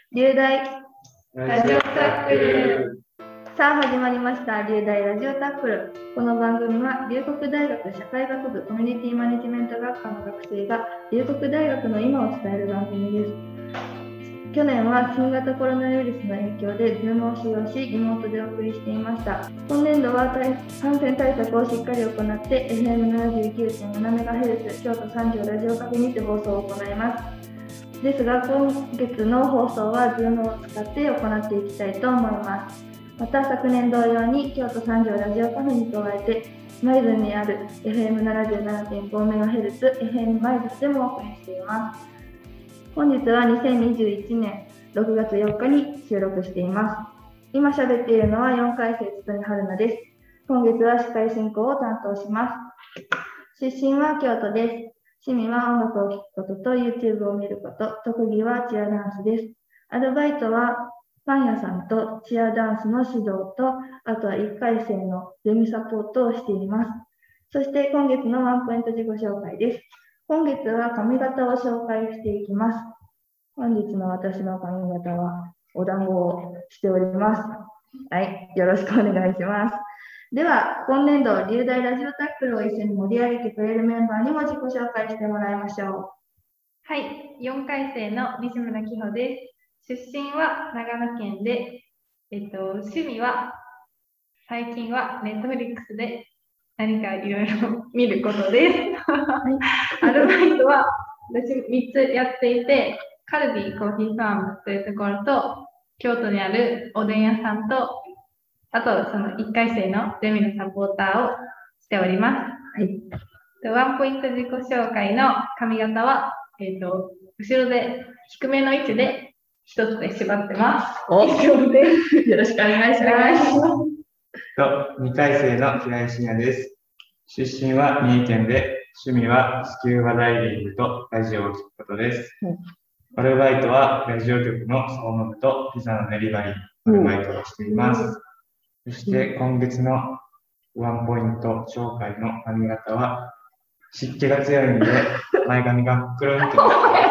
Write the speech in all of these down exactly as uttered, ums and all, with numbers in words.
流大ラジオタックル。さあ始まりました、流大ラジオタックル。この番組は龍谷大学社会学部コミュニティマネジメント学科の学生が龍谷大学の今を伝える番組です。去年は新型コロナウイルスの影響で Zoom を使用し、リモートでお送りしていました。今年度は感染対策をしっかり行って エフエムななじゅうきゅうてんななメガヘルツ 京都三条ラジオカフェにて放送を行います。ですが今月の放送は Zoom を使って行っていきたいと思います。また昨年同様に京都三条ラジオカフェに加えて舞鶴にある エフエムななじゅうななてんごメガヘルツ エフエム 舞鶴でもお送りしています。本日はにせんにじゅういちねんろくがつよっかに収録しています。今喋っているのはよんかい生堤春菜です。今月は司会進行を担当します。出身は京都です。趣味は音楽を聴くことと YouTube を見ること、特技はチアダンスです。アルバイトはパン屋さんとチアダンスの指導と、あとはいっかい生のゼミサポートをしています。そして今月のワンポイント自己紹介です。今月は髪型を紹介していきます。本日の私の髪型はお団子をしております。はい、よろしくお願いします。では、今年度、流大ラジオタックルを一緒に盛り上げてくれるメンバーにも自己紹介してもらいましょう。 はい、よんかい生の西村希穂です。出身は長野県で、えっと、趣味は最近はネットフリックスで何かいろいろ見ることです。アルバイトは私みっつやっていて、カルビーコーヒーファームというところと、京都にあるおでん屋さんと、あとそのいっかい生のゼミのサポーターをしております。はい、ワンポイント自己紹介の髪型は、えっと、後ろで低めの位置で一つで縛ってます。以上です。 よろしくお願いします。 とにかい生の平井真也です。出身は三重県で、趣味はスキューバダイビングとラジオを聴くことです。うん、アルバイトはラジオ局の総務部とピザのデリバリーアルバイトをしています。うん、そして今月のワンポイント紹介の髪型は湿気が強いので前髪がくるんとなってます。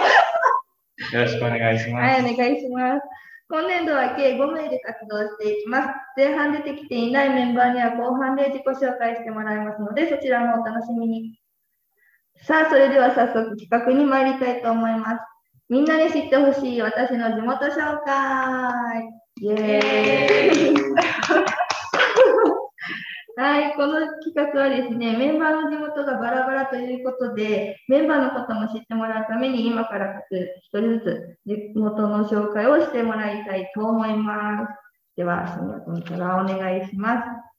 よろしくお願いします。 はい、お願いします。今年度は計ごめいで活動していきます。前半出てきていないメンバーには後半で自己紹介してもらいますので、そちらもお楽しみに。さあ、それでは早速企画に参りたいと思います。みんなに知ってほしい私の地元紹介。イエーイはい、この企画はですね、メンバーの地元がバラバラということで、メンバーのことも知ってもらうために、今から各一人ずつ地元の紹介をしてもらいたいと思います。では、すみませんからお願いします。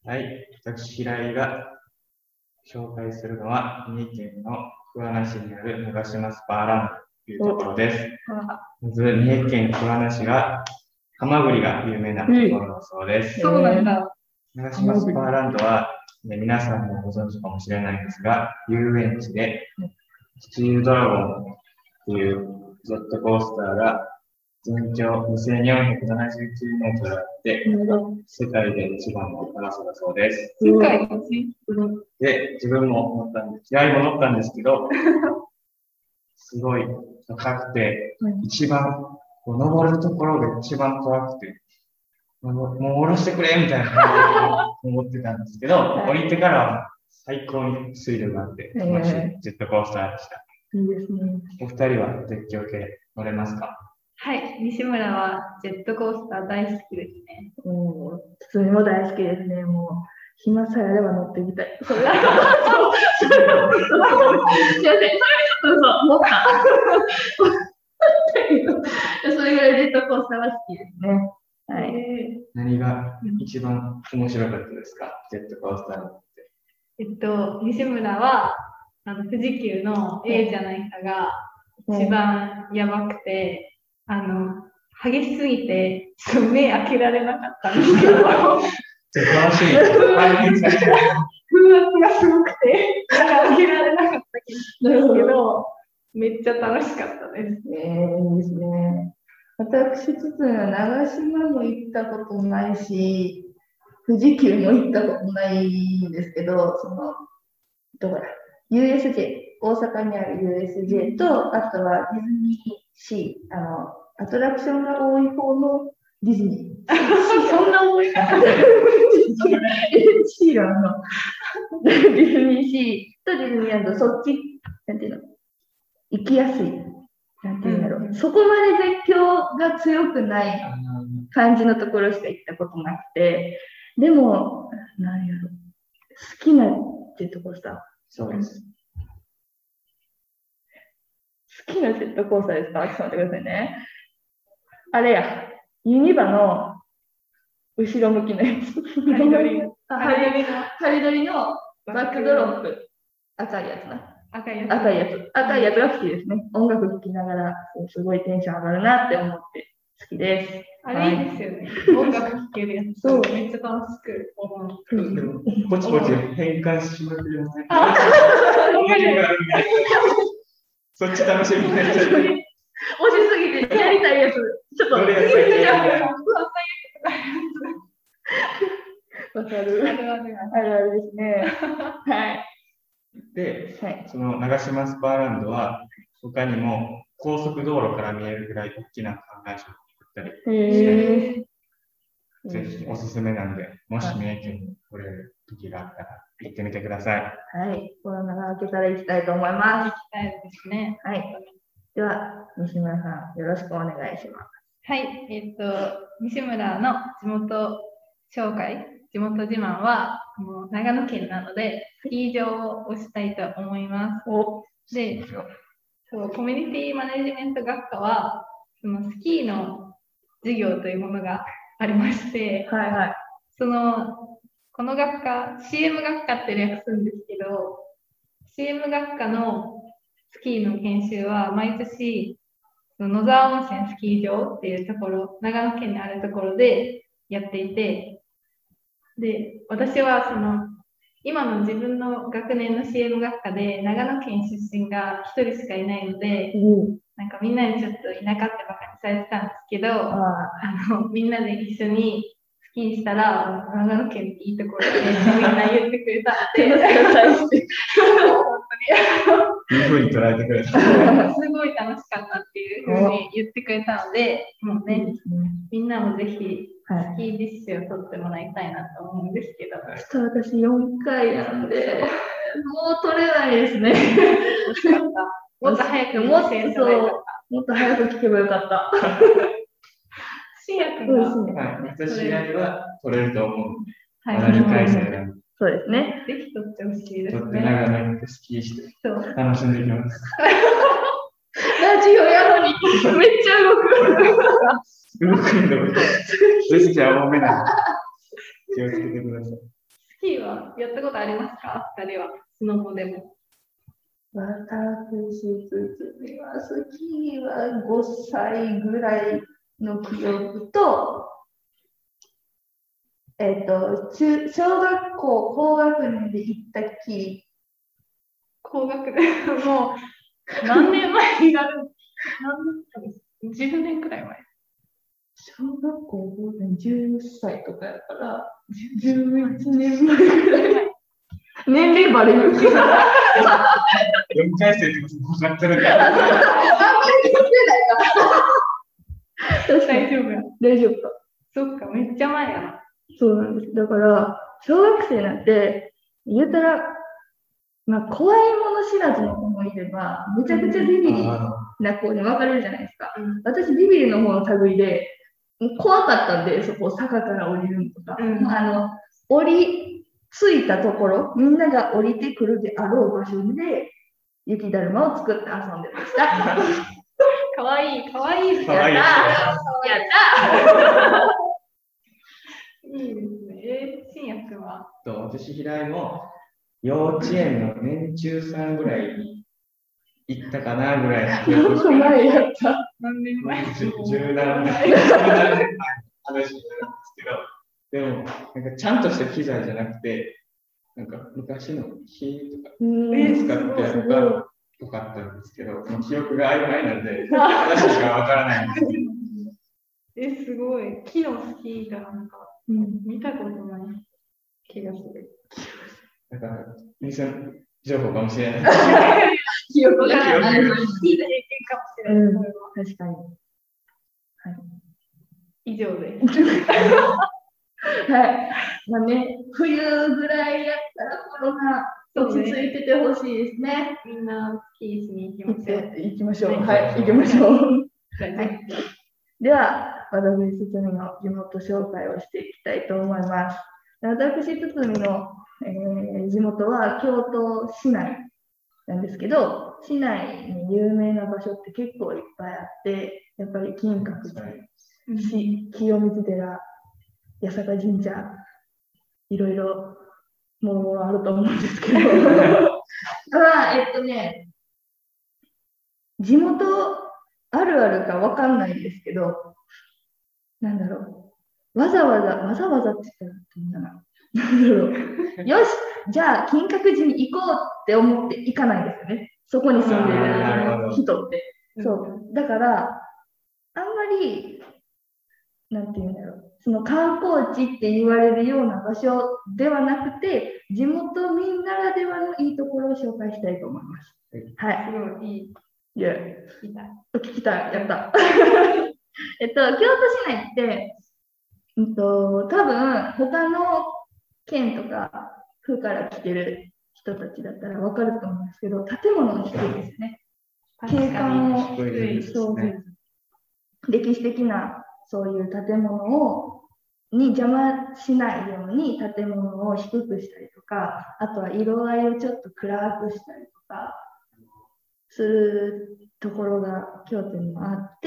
はい、私、平井が紹介するのは、三重県の桑名市にある長島スパーランドというところです。まず、三重県桑名市は、ハマグリが有名なところだそうです。 うん、そうなんだ。 長島スパーランドは、ね、皆さんもご存知かもしれないんですが、遊園地で、スチールドラゴンっていうジェットコースターが全長にせんよんひゃくななじゅうきゅうメートルあって、世界で一番の長さだそうです。 世界一で、自分も乗ったんです。平井も乗ったんですけど、すごい高くて、一番、登るところが一番怖くて、もう、もう降ろしてくれみたいな感じで思ってたんですけど、はい、降りてからは最高にスリルがあって楽しいジェットコースターでした。 いいですね。 お二人は絶叫系乗れますか？ はい、西村はジェットコースター大好きですね。 もう、普通にも大好きですね。もう、暇さえあれば乗ってみたい。それは、そう。すいません、それちょっとそう思った。それぐらいジェットコースターは好きですね。はい、 何が一番面白かったですか、ジェットコースターって。 えっと、西村はあの富士急の A じゃないかが一番やばくて、うん、あの激しすぎてちょっと目開けられなかったんですけど楽しい風圧がすごくて開けられなかったんですけどめっちゃ楽しかったです。 えー、いいですね。私自身は長島も行ったことないし、富士急も行ったことないんですけど、その、どこだ、ユーエスジェー、大阪にある ユーエスジェー と、あとはディズニーシー、あの、 アトラクションが多い方のディズニー。そんな多いかな。シーランのディズニーシーとディズニーランド、そっち、なんていうの、行きやすい。なんていうんだろう、うん、そこまで絶叫が強くない感じのところしか行ったことなくて、でも、なんやろ、好きなっていうところさ。 そうです。 好きなジェットコースターですか？ちょっと待ってくださいね。あれや、ユニバの後ろ向きのやつ。 ハリドリの。 ハリドリのバックドロップ。赤いやつな。 赤いやつ。 赤いやつ。赤いやつが好きですね。音楽聴きながら、すごいテンション上がるなって思って好きです。 あれいいですよね。音楽聴けるやつ。そう。めっちゃ楽しく思う。 ポチポチ変換しまくるよね。そっち楽しみになっちゃう。 押しすぎてやりたいやつ。ちょっと。 どれやりたいやつ。わかる。あるあるあるあるですね。はい。 で、はい、その長島スパーランドは他にも高速道路から見えるぐらい大きな観覧車を作ったりして、ぜひおすすめなんで、もし三重県に来れる時があったら行ってみてください。 はい、コロナが明けたら行きたいと思います。 行きたいですね。 はい。では、西村さん、よろしくお願いします。 はい、えっと、西村の地元紹介。地元自慢はもう長野県なのでスキー場をしたいと思います。で、そうコミュニティマネジメント学科はそのスキーの授業というものがありまして、 はいはい、 そのこの学科 シーエム 学科って略すんですけど シーエム 学科のスキーの研修は毎年野沢温泉スキー場っていうところ長野県にあるところでやっていて、で、私はその今の自分の学年の シーエム 学科で長野県出身がひとりしかいないので、うん、なんかみんなにちょっと田舎ってばかりされてたんですけど、ああのみんなで一緒にスキーしたら長野県っていいところでみんな言ってくれたので、 いうふうに捉えてくれた。 すごい楽しかったっていうふうに言ってくれたので、もうね、みんなもぜひスキー実習を取ってもらいたいなと思うんですけど。 ちょっと私よんかいなんで、もう取れないですね。 もっと早くもっともっと早く聞けばよかった。 新薬が、 私やりは取れると思う。はい、にかい生なんで。 そうですね。 ぜひ取ってほしいですね。 取って長野行ってスキーして楽しんでいきます。 ラジオやのにめっちゃ動く。 動くんだもん。ジェスチャー多めなの。気をつけてください。 スキーはやったことありますか？二人はスノボでも。 私はスキーはごさいぐらいの記憶と、えっと、中小学校高学年で行ったっきり。 高学年もう何年前になる何じゅうねんくらい前。 小学校ごねんじゅっさいとかやから、じゅういちねんまえくらい。年齢バレる。よんかい生ってこと分かってるから。 あんまり言ってないか。 大丈夫や。 大丈夫か。 そっか、めっちゃ前やな。 そうなんです。だから、小学生なんて、言うたら、まあ、怖いもの知らずの子もいれば、めちゃくちゃビビリな子に分かれるじゃないですか。うん、私、ビビリの方の類で、怖かったんで、そこ、坂から降りるのとか、うん、あの、降り着いたところ、みんなが降りてくるであろう場所で、雪だるまを作って遊んでました。 かわいい、かわいい。やったー。やったー。いいですね。えー、新薬君はと私、平井も幼稚園の年中さんぐらいに行ったかなぐらいの。 よく前やった。 何年前？ 十何年前の話なんですけど、でも、なんかちゃんとした機材じゃなくて、なんか昔の火とか使ってやるからよかったんですけど、記憶が曖昧なので、私しかわからないんですけど。 え、すごい。木のスキーがなんか、うん、見たことない気がする。 だから、偽情報かもしれない。 記憶がない。いい経験かもしれない。 うん、確かに。 以上で。 はい。まあね、冬ぐらいやったらコロナ落ち着いててほしいですね。 みんなスキーしに行きましょう。 行きましょう。 はいはい、行きましょう。 はいはい、では、私、つつみの地元紹介をしていきたいと思います。私、つつみの、えー、地元は京都市内なんですけど、市内に有名な場所って結構いっぱいあって、やっぱり金閣寺、清水寺、八坂神社、いろいろもろもろあると思うんですけど、まあ、えっとね、地元あるあるかわかんないんですけど、なんだろう、わざわざ、わざわざって言ったらどんなな、なんだろう、よし、じゃあ金閣寺に行こうって思って行かないですよね、そこに住んでる人って。そう、だから、あんまり、なんていうんだろう、その観光地って言われるような場所ではなくて、地元民ならではのいいところを紹介したいと思います。はい。 すごいいい。 いや、 聞きたい。 聞きたい、やった。えっと、京都市内って、うんと、多分他の県とか府から来てる人たちだったら分かると思うんですけど、建物が低いですよね。景観も低いですね。 そうです。歴史的なそういう建物をに邪魔しないように建物を低くしたりとか、あとは色合いをちょっと暗くしたりとかするところが京都にもあって、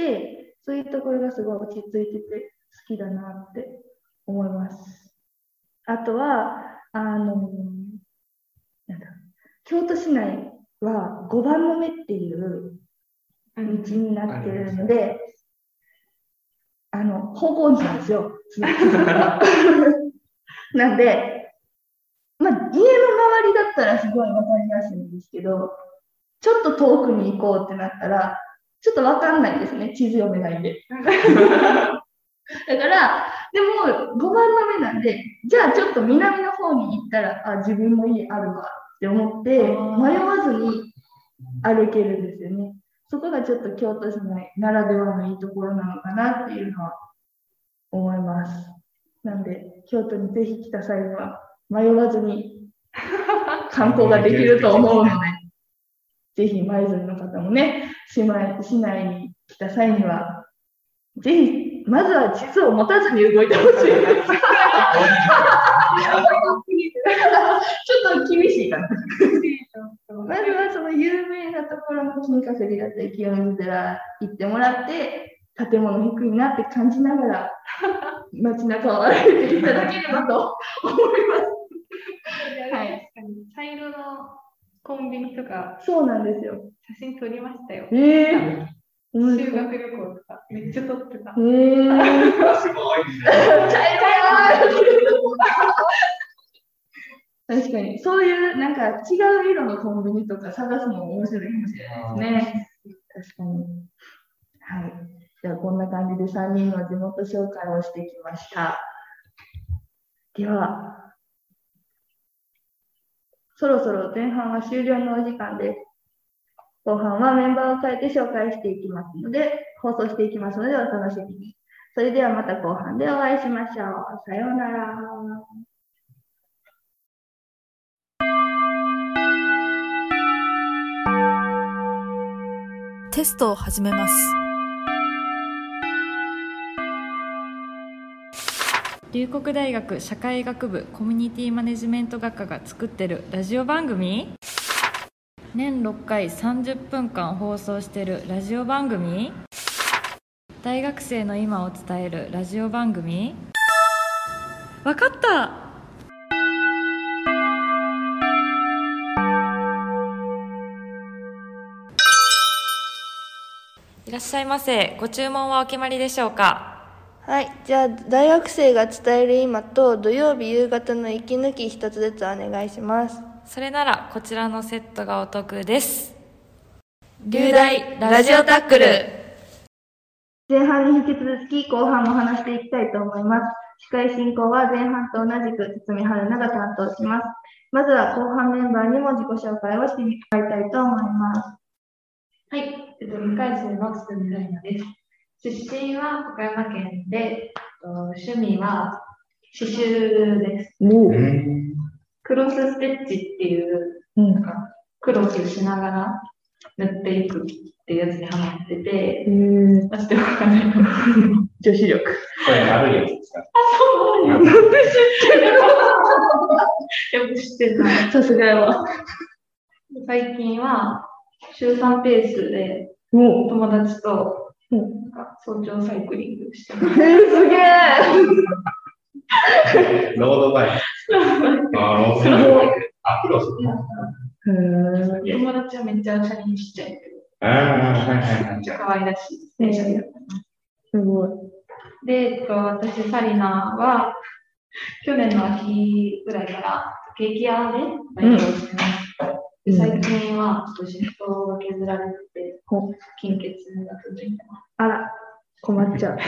そういうところがすごい落ち着いてて好きだなって思います。あとは、あの、なんだ、京都市内はごばんの目っていう道になってるので、あの、方向音痴なんですよ。なんで、まあ、家の周りだったらすごいわかりやすいんですけど、ちょっと遠くに行こうってなったら、ちょっとわかんないですね、地図読めないんで。だから、でもごばんの目なんで、じゃあちょっと南の方に行ったら、あ、自分の家あるわって思って、迷わずに歩けるんですよね。そこがちょっと京都市内ならではのいいところなのかなっていうのは思います。なんで、京都にぜひ来た際には迷わずに観光ができると思うので、ぜひ舞鶴の方もね、市内、市内に来た際には、ぜひ、まずは地図を持たずに動いてほしいです。ちょっと厳しいかな。まずはその有名なところの金閣寺だったり清水寺行ってもらって、建物低いなって感じながら街中を歩いていただければと思います。 はい。茶色のコンビニとか、 そうなんですよ。 写真撮りましたよ。 えー、 修学旅行とか、めっちゃ撮ってた。 えー、 すごい。 確かに、そういうなんか違う色のコンビニとか探すのも面白いかもしれないですね。確かに。はい。じゃあ、こんな感じでさんにんの地元紹介をしてきました。では、そろそろ前半は終了のお時間です。後半はメンバーを変えて紹介していきますので、放送していきますのでお楽しみに。それではまた後半でお会いしましょう。さようなら。 テストを始めます。 龍谷大学社会学部コミュニティマネジメント学科が作ってるラジオ番組、年ろっかいさんじゅっぷんかん放送してるラジオ番組、大学生の今を伝えるラジオ番組。わかった。いらっしゃいませ。ご注文はお決まりでしょうか？ はい、じゃあ大学生が伝える今と土曜日夕方の息抜き一つずつお願いします。 それならこちらのセットがお得です。 龍大ラジオタックル。前半に引き続き後半も話していきたいと思います。司会進行は前半と同じく堤春菜が担当します。まずは後半メンバーにも自己紹介をしてもらいたいと思います。 はい、えっと、にかい生の堤礼奈です。 出身は岡山県で、趣味は刺繍です。クロスステッチっていう、なんかクロスしながら塗っていくっていうやつにハマってて、出してわかんない。女子力。 これ丸いやつですか？ あ、そうなんだ。なんで知ってるの？よく知ってるな。さすがやわ。最近は週さんペースで友達となんか早朝サイクリングしてます。 えー、すげえ。 ロードバイク。あ、ロードバイク。あ、クロス。 友達はめっちゃチャレンジしちゃうけど。 ああ、 めっちゃ可愛らしい電車で。 すごい。 で、えっと、私、サリナは去年の秋ぐらいからケーキ屋でバイトをしてます。で最近はちょっとシフトが削られてて、金欠が続いてます。 あら、困っちゃう。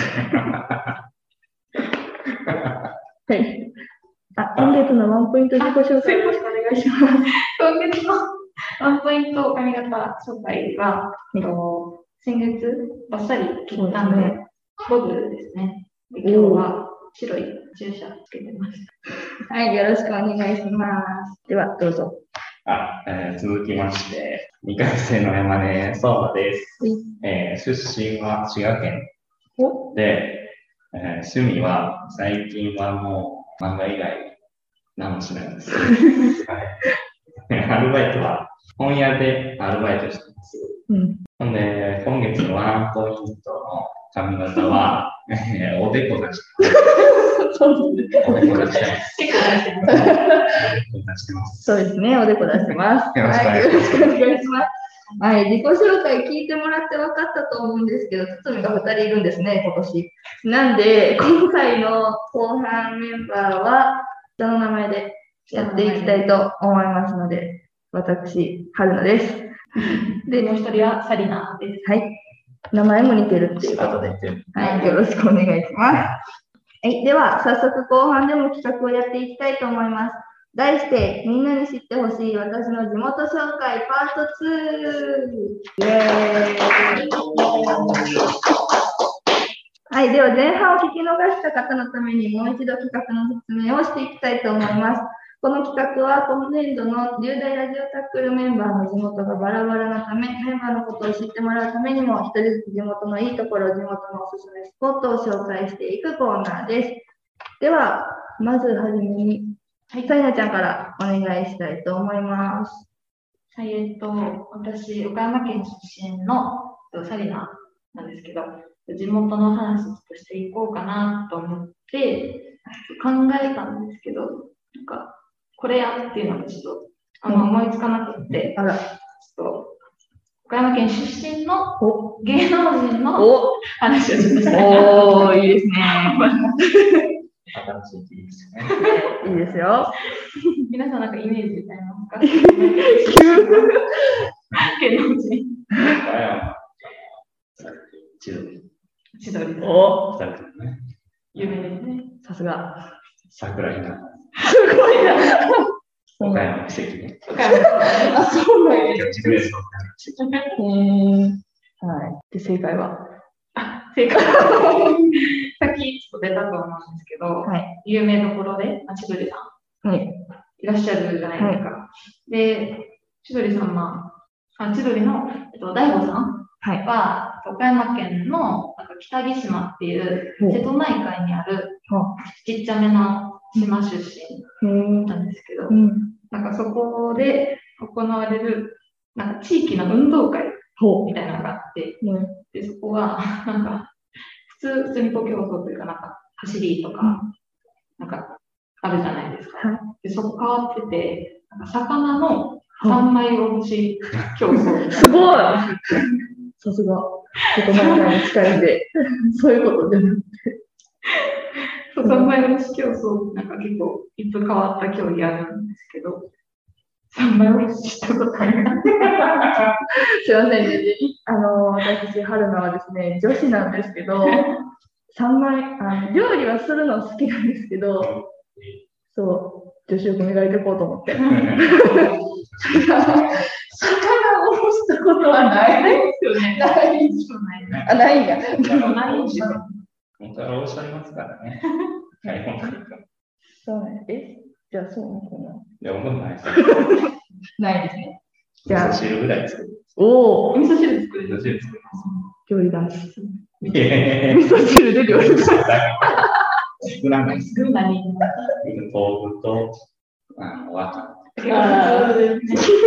はい。あ、今月のワンポイント自己紹介よろしくお願いします。 今月のワンポイント髪型紹介は、えっと、先月バッサリ切ったんで、ボブですね。で今日は白い注射つけてます。 はい、よろしくお願いします。では、どうぞ。 あ、えー、続きまして、にかい生の山根相馬です。えー、出身は滋賀県で、えー、趣味は最近はもう漫画以外何もしないです。アルバイトは本屋でアルバイトしてます。うん、ほんで、今月のワンポイントの髪型は、えー、おでこ出してます。 そうですね。 おでこ出してます。 結構出してます。 おでこ出してます。 そうですね、おでこ出してます。 よろしくお願いします。 はい、自己紹介聞いてもらって分かったと思うんですけど、堤がふたりいるんですね、今年。なんで、今回の後半メンバーは、下の名前でやっていきたいと思いますので、私、春菜です。 で、もう一人はサリナです。 はい。名前も似てるっていうことで、はい、よろしくお願いします。はい、では、早速後半でも企画をやっていきたいと思います。題して、みんなに知ってほしい私の地元紹介パートツー。イエーイ。はい、では前半を聞き逃した方のためにもう一度企画の説明をしていきたいと思います。この企画は今年度のじゅう代ラジオタックルメンバーの地元がバラバラなため、メンバーのことを知ってもらうためにも、一人ずつ地元のいいところ、地元のおすすめスポットを紹介していくコーナーです。では、まずはじめに、はい、サイナちゃんからお願いしたいと思います。 はい、えっと、私、岡山県出身のサリナなんですけど、地元の話としていこうかなと思って考えたんですけど、なんか、これやっていうのがちょっとあんま思いつかなくて、うん、あらちょっと岡山県出身の芸能人の話をちょっとしたいなと思って。おー、いいですね。 新しいいいですね。 いいですよ。 皆さんなんかイメージありますか？芸能人。 千鳥。 千鳥。 お二人ね。 有名ですね。 さすが。 桜井な。 すごいな。 岡山奇跡ね。 岡山。 あ、そうなんです。へえ。はい。で、正解は正解はさっきちょっと出たと思うんですけど、 はい、 有名どころで、千鳥さん、はい、いらっしゃるじゃないですか。はい、で、千鳥さんは、あ千鳥の、えっと、大悟さんは、はい、岡山県のなんか北木島っていう瀬戸内海にあるちっちゃめの島出身なんですけど、うん、なんかそこで行われるなんか地域の運動会みたいなのがあって、うん、でそこはなんか普通、普通にこう競争というか、なんか走りとか、うん、なんかあるじゃないですか。はい、でそこ変わってて、なんか魚の三枚おろし競争。 すごいさすが、瀬戸内海に近いんで、そういうことじゃなくて。 三枚おろし競争、なんか結構、いつ変わった競技あるんですけど、三枚おろししたことあります。 すいません、ね、あの私、春菜はですね、女子なんですけど、三枚あの料理はするの好きなんですけど、そう、女子力磨いていこうと思って。 おろしたことはないですよね。 ないですよね。 あ、ないんや。 ないんですよ。 本当はおろしてありますからね。はい、 そうなんです。じゃあ、そうなのかな。 いや、僕もないです。 ないですね。 じゃあ、味噌汁ぐらい作る。 おお、 味噌汁作る。 味噌汁作る。 料理男子。 いやい味噌汁で料理男子。 作らないです。 作る何？ 豆腐と、あの、わか普通。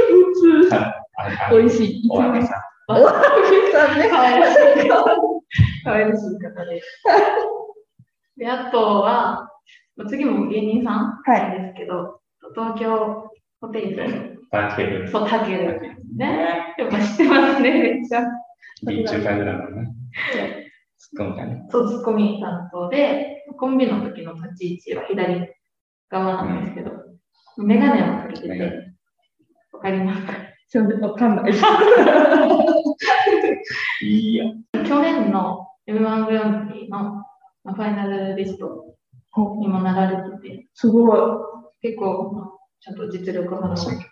美味しい。 お揚げさん。 お揚げさんね。 かわいらしい。かわいらしい方です。で、あとは、次も芸人さんなんですけど、東京ホテイソン。 タケル。 そう、タケル。ね。やっぱ知ってますね、めっちゃ。 ビーチューカグラムね。ツッコミがね。 そう、ツッコミ担当で、コンビの時の立ち位置は左側なんですけど、メガネをかけてて、わかりますか？ ちょっとわかんない。 いいや。 去年の エムワン グランプリのファイナルリストにもなられてて、 すごい。 結構、ちゃんと実力派の。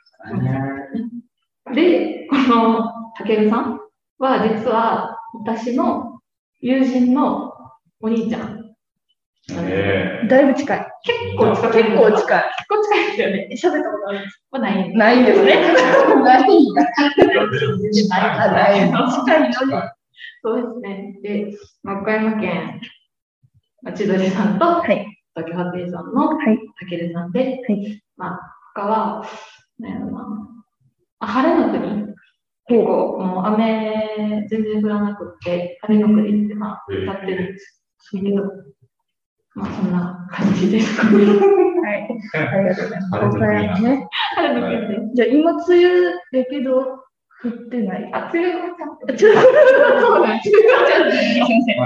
で、このたけるさんは実は私の友人のお兄ちゃん。 えだいぶ近い。 結構近い。 結構近い。 結構近いですよね。 喋ったことあるんですか？ない。 ないんですね。ないんだ。 ない。 ない。近いのに。 そうですね。で、岡山県千鳥さんと、東京ホテイソンのたけるさんで、まあ、他は、ね、あ、晴れの国、結構もう雨全然降らなくて、晴れの国ってまあ歌ってるんですけど、まあそんな感じです。はい。 ありがとうございます。岡山ね。 晴れの国で。 じゃあ今梅雨だけど降ってない。 あ、梅雨がちゃんと。 そうなんです。梅雨がちゃんと。すみません。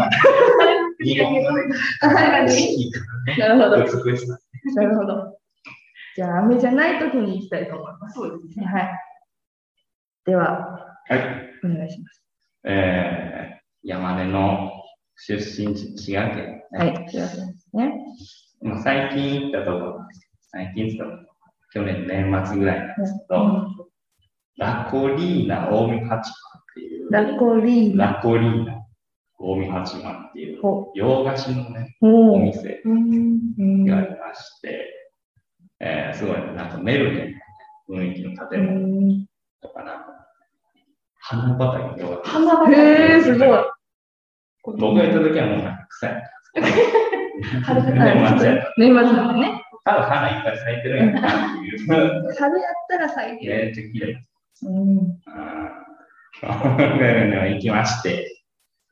なるほど。なるほど。じゃあ雨じゃない時に行きたいと思います。 そうですね。 はい。では、 はい。 お願いします。 えー、山根の出身地、滋賀県、 ね。はい、滋賀県ですね。 最近行ったところなんですけど、最近行ったところ、去年年末ぐらいなんですけど、うん、ラコリーナ近江八幡っていう、 ラコリーナ。 ラコリーナ近江八幡っていう、洋菓子のね、お店がありまして、えー、すごい、なんかメルヘンな雰囲気の建物とかな。花畑が花畑へー、すごい。 僕が行った時はもうなんか臭い。 年末年末なんね。 多分花いっぱい咲いてるんやなっていう。 春やったら咲いてる。 めっちゃ綺麗。うん。ああ、行きまして。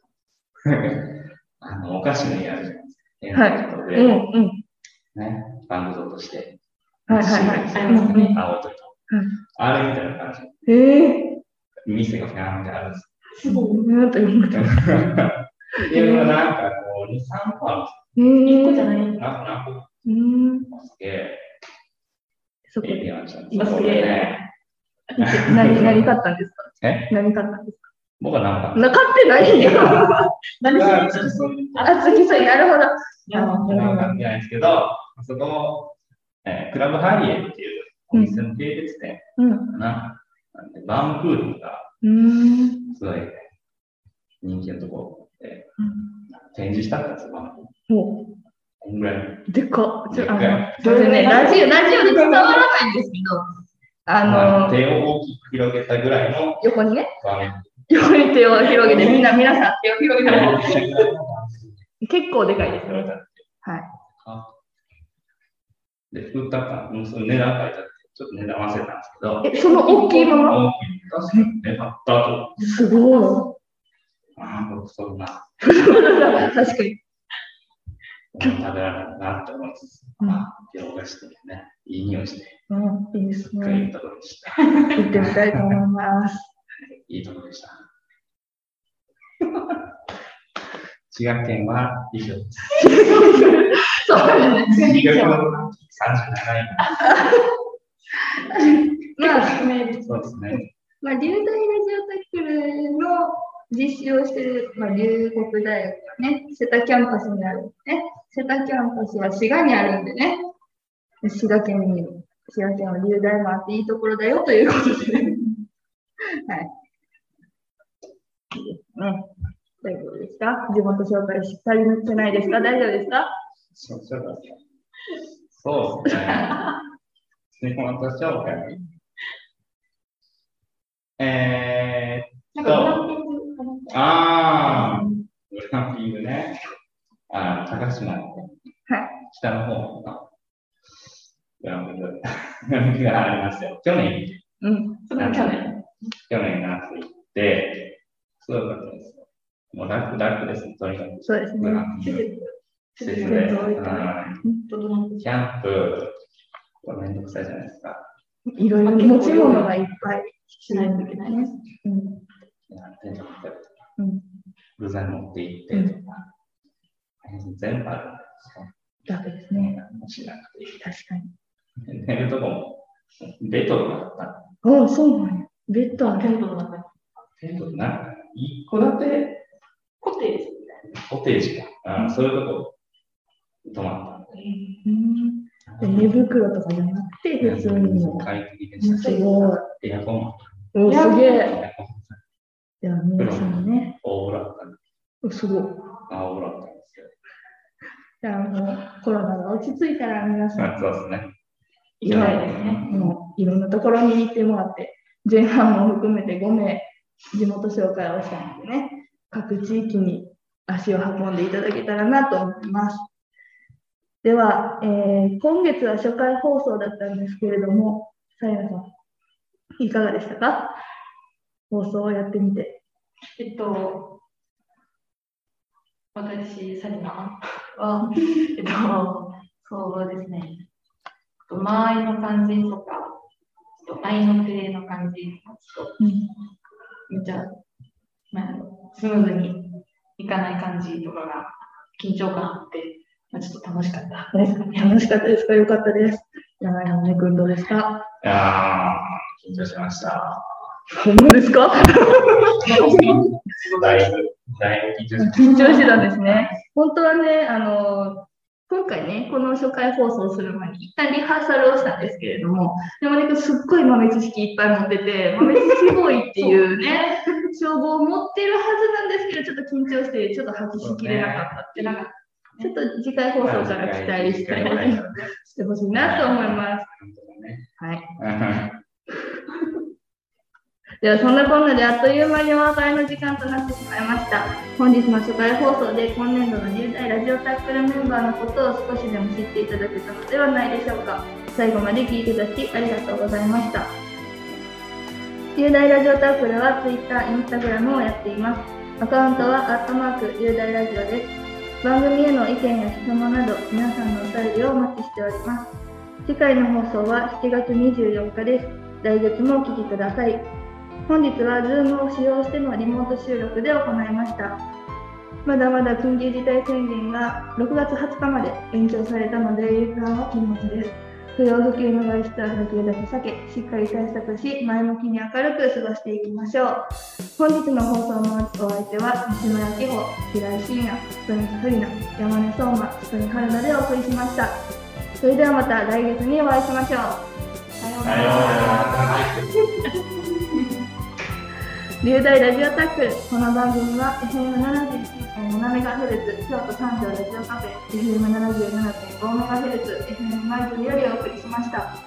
あの、お菓子の家あるじゃないですか。はい。うんうん。ね、バンドとして。 はいはいはい。 ありますね。青と。あれみたいな感じ。 へえ。 店がフャンってあるんです。 すごい。なんということ。 っていうのはなんかこう、に、さんこあるんですよ。いっこじゃないなんかなんか。 うん。 すげえ。 そこで。 今すげえ。 何、何買ったんですか？ え何買ったんですか？ 僕は何か。 なかってないよ。 何あ、付き添い、なるほど。 何かってないですけど、そこ、えー、クラブハリエっていうお店の系列店かな。バームクーヘンが、すごい人気のところで、展示したんですよ、バームクーヘン。こんぐらい。 でかっ。ちょっとね、ラジオ、ラジオで伝わらないんですけど、 あの、手を大きく広げたぐらいの、 横にね、横に手を広げて、みんな、皆さん手を広げて、結構でかいですよ。はい。 で、ふたか、その値段書いてあって、ちょっと値段忘れたんですけど、 え、その大きいもの？ 大きい。確かにね、あったと。 すごい。 ああ、そんな。 確かに。 食べられるなって思いつつ、まあ、手を出してね、いい匂いして、 うん、いいですね。 いいところでした。 行ってみたいと思います。 いいところでした。滋賀県は以上です。 そうなんですね。 滋賀県はさんじゅうなない。 まあ、 そうですね。 まあ、流大ラジオタックルの実施をしている、まあ、龍谷大学がね、瀬田キャンパスにあるんでね。瀬田キャンパスは滋賀にあるんでね。滋賀県に幸せの流大もあっていいところだよということで、はい。いいですね。大丈夫ですか？地元紹介しっかり抜けないですか？大丈夫ですか？ そうそうですね。地元紹介。えーっと、あー、グランピングね。あー、高島の北の方のグランピング。グランピングがありますよ。去年、 うん、 それは去年。 去年夏行って、すごかったです。もう楽、楽ですね、とにかく。 そうですね。 グランピング。施設で、キャンプ、めんどくさいじゃないですか。 いろいろ持ち物がいっぱいしないといけないね。うん。 うん。具材持って行ってとか、全部あるんですよ。 楽ですね。 もしなくていい。 確かに。 寝るとこも、ベッドとかだった。 ああ、そうなんや。ベッドはテントの中に。 テントなんか、一戸建てコテージみたいな。 コテージか。あ、そういうとこ泊まった。 うん。寝袋とかじゃなくて、普通にも。 快適でした。 すごい。 エアコン。 お、すげえ。いや、皆さんね。 大風呂だったんです。 すごい。 あ、大風呂だったんですよ。 じゃあ、もうコロナが落ち着いたら皆さん。 そうですね。 いろいろね、もういろんなところに行ってもらって、前半も含めてご名地元紹介をしたのでね、各地域に足を運んでいただけたらなと思います。では、えー、今月は初回放送だったんですけれども、さやなさん、いかがでしたか？放送をやってみて。 えっと、私、サリナは、えっと、そうですね、間合いの感じとか、愛の手の感じとか、ちょっと、うん、めっちゃ、まあ、スムーズにいかない感じとかが緊張感あって、まあ、ちょっと楽しかったですかね。 楽しかったですか？よかったです。山根君どうですか？ いやー、緊張しました。 本当ですか？ だいぶ、だいぶ緊張しました。 緊張してたんですね。本当はね、あの、今回ね、この初回放送する前に一旦リハーサルをしたんですけれども、山根君すっごい豆知識いっぱい持ってて、豆知識ボーイっていうね、称号を持ってるはずなんですけど、ちょっと緊張して、ちょっと発揮しきれなかったっていうのが、ちょっと次回放送から期待したいしてほしいなと思います。はい。ではそんなこんなであっという間にお別れの時間となってしまいました。本日の初回放送で今年度の流大ラジオタックルメンバーのことを少しでも知っていただけたのではないでしょうか。最後まで聞いていただきありがとうございました。流大ラジオタックルは Twitter、Instagram をやっています。アカウントはアットマーク流大ラジオです。番組への意見や質問など皆さんのお便りをお待ちしております。次回の放送はしちがつにじゅうよっかです。来月もお聞きください。本日は Zoom を使用してのリモート収録で行いました。まだまだ緊急事態宣言がろくがつはつかまで延長されたので、ユーザーは禁物です。不要不急の外出はできるだけ避け、しっかり対策し、前向きに明るく過ごしていきましょう。本日の放送のお相手は、西村紀穂、平井真也、ストニスフリナ、山根相馬、ストニ春菜でお送りしました。それではまた来月にお会いしましょう。さようなら。流大ラジオタックル、この番組は エフエムななじゅういちてんななメガヘルツ 京都三条ラジオカフェ エフエムななじゅうななてんごメガヘルツ エフエム マイズよりお送りしました。